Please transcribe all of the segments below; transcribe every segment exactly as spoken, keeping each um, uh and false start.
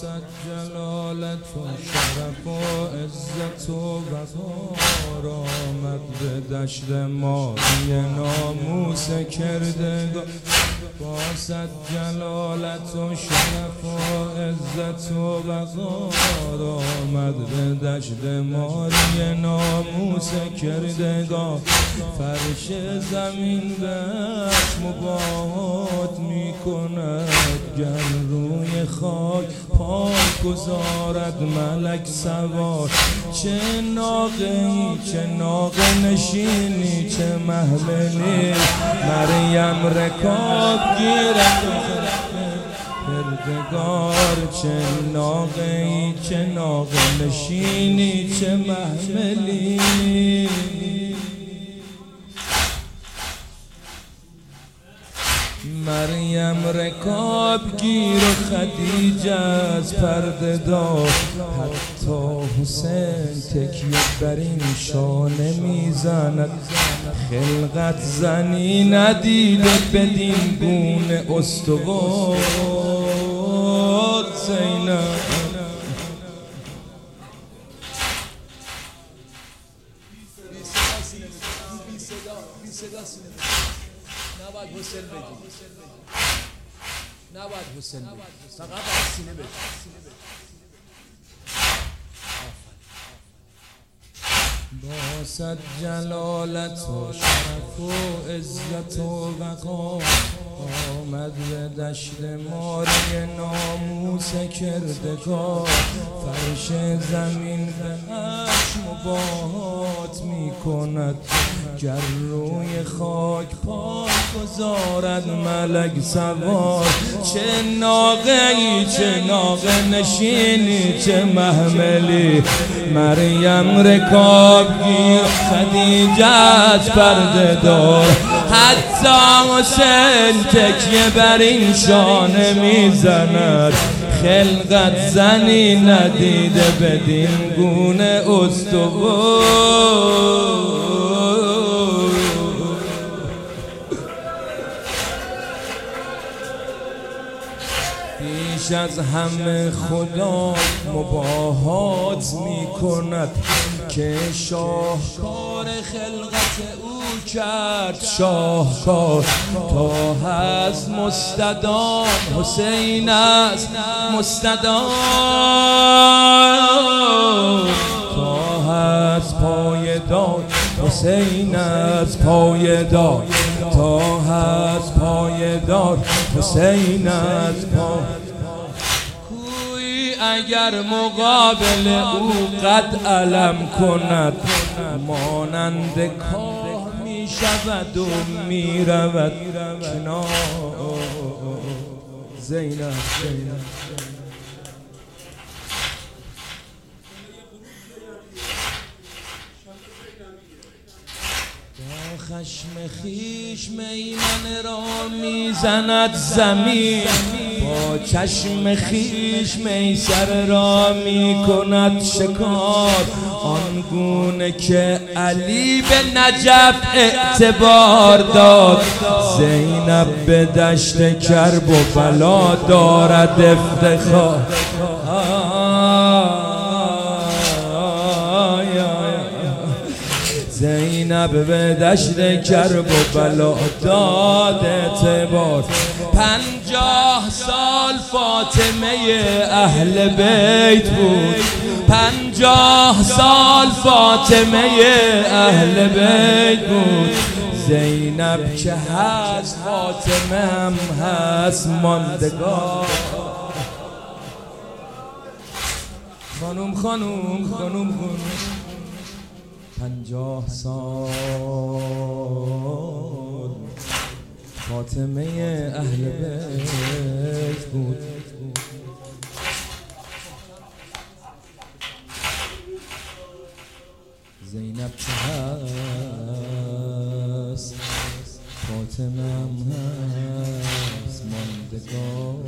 صد جلالت و شرف و عزت و وقار آمد به دشت ماهی ناموس کردگار. با صد جلالت و شرف و عزت و وقار آمد به دشت ماری ناموس کردگار. فرش زمین بهش مباهات می کند گر روی خاک پاک گذارد ملک سوار. چه ناقه‌ای چه ناقه نشینی چه محملی مریم رکاب گیرد کردگار. چه ناقه‌ای چه ناقه نشینی چه محملی مریم رکاب گیر و خدیجه از پرده دار. حتی حسین تکیه بر این شانه میزند خلقت زنی ندیده بدین گونه استوار. زینب نباید حسین بگی نباید حسین بگی فقط باید سینه بگی. با صد جلالت و شرف و عزت و وقار آمد به دشت ماری ناموس کردگار. فرش زمین بهش مباهات می کند گر روی خاک پاک گذارد ملک سوار. چه ناقه‌ای چه ناقه نشینی چه محملی مریم رکاب گیر خدیجه از پرده دار. حتی حسین تکیه بر این شانه میزند خلقت زنی ندیده بدین گونه استوار. بیش از همه خدا مباهات می کند که شاهکار خلقت او کرد شاهکار. تا هست مستدام حسین است مستدام. تا هست پایدار حسین است پایدار. تا هست پایدار حسین است پایدار. اگر مقابل او قد علم کند مانند کاه می شود و می رود کنار. زینب زینب با خشم خیش میمن را میزند زمین. با چشم خیش میسر را می کند شکار. آنگونه که علی به نجف اعتبار داد زینب به دشت کرب و بلا دارد افتخار. زینب به دشت کرب و بلا داد اعتبار. پنجاه سال فاطمه اهل بیت بود. پنجاه سال فاطمه اهل بیت بود. زینب که هست فاطمه هم هست ماندگار. خانوم خانوم خانوم خانوم پنجاه سال فاطمه اهل بیت بود. زینب چه هست فاطمه هم هست ماندگار.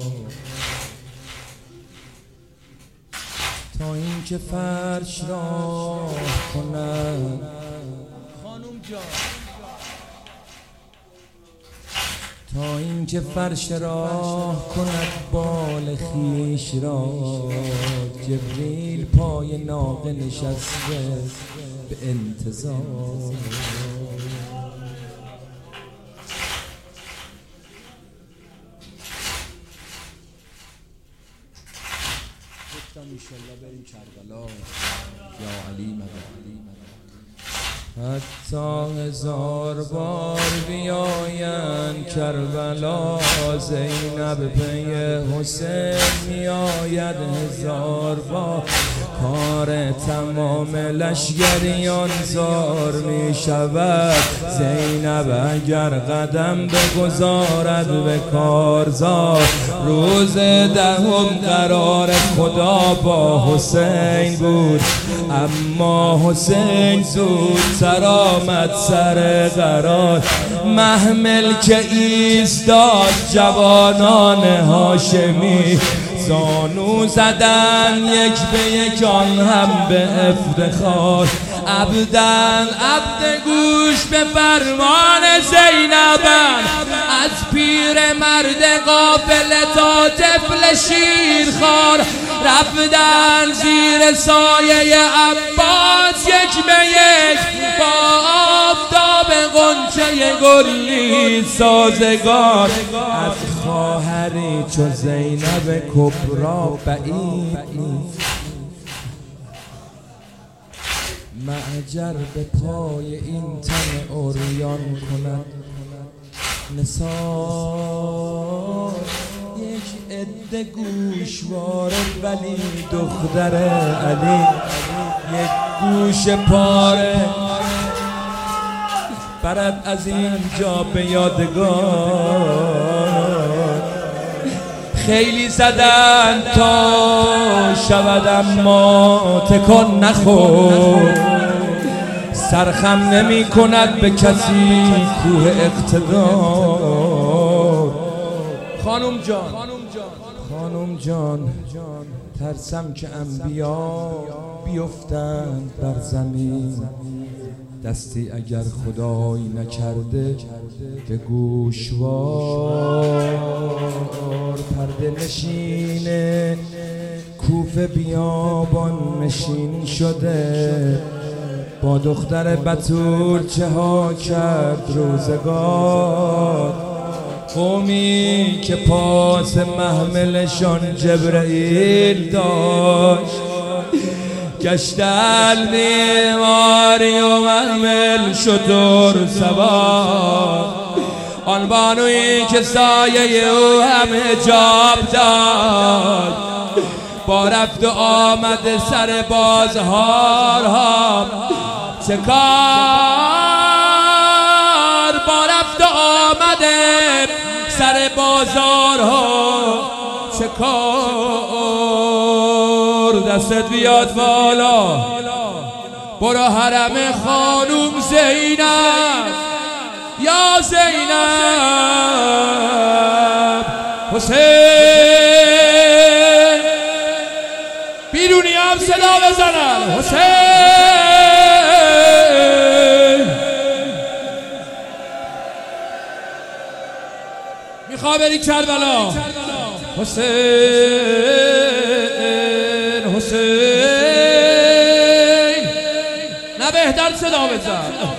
تا اینکه فرش را کند خانوم جان تا اینکه فرش راه کند بال خویش را. جبریل پای ناقه نشسته به انتظار. گفتم انشالله بریم کربلا. یا علی مدد، حتی هزار بار بیاین کربلا. زینب پی حسین میآید هزار بار. کار تمام لشگریان زار می شود. زینب اگر قدم بگذارد به کارزار. روز دهم قرار خدا با حسین بود، اما حسین زود سر آمد سر قرار. محمل که ایستاد جوانان هاشمی، زانو زدن یک به یک آن هم به افتخار. عبدن عبد گوش به فرمان زینبن، از پیر مرد قافله تا طفل شیرخوار. رفتن زیر سایه عباس یک به یک، با آفتاب غنچه گلی سازگار. از خواهری چو زینب کبرا بعید نیست، معجر به پای این تن عریان کند نثار. یک عده گوشواره ولی دختر علی، یک گوش پاره برد از اینجا به یادگار. خیلی زدن تا شود اما تکان نخورد. سرخم نمی کند به کسی کوه اقتدار. خانم جان خانم جان ترسم که انبیا بیفتند بر زمین. دستی اگر خدای نکرده به گوشوار. پرده نشین کوفه بیابان نشین شده، با دختر بتول چه ها کرد روزگار. قومی که پاس محملشان جبرئیل داشت، گشتن بیماری و محمل شتر سوار. آن بانویی که سایه او هم حجاب داد، با رفت و آمد سر بازهارها چه کار. با رفت و آمده سر بازارها چه کار. دستت بیاد بالا برو حرم خانوم زینب. یا زینب حسین بیرونی هم صدا بزنن. حسین میخوا بری کربلا. حسین حسین نه بهتر صدا بزن.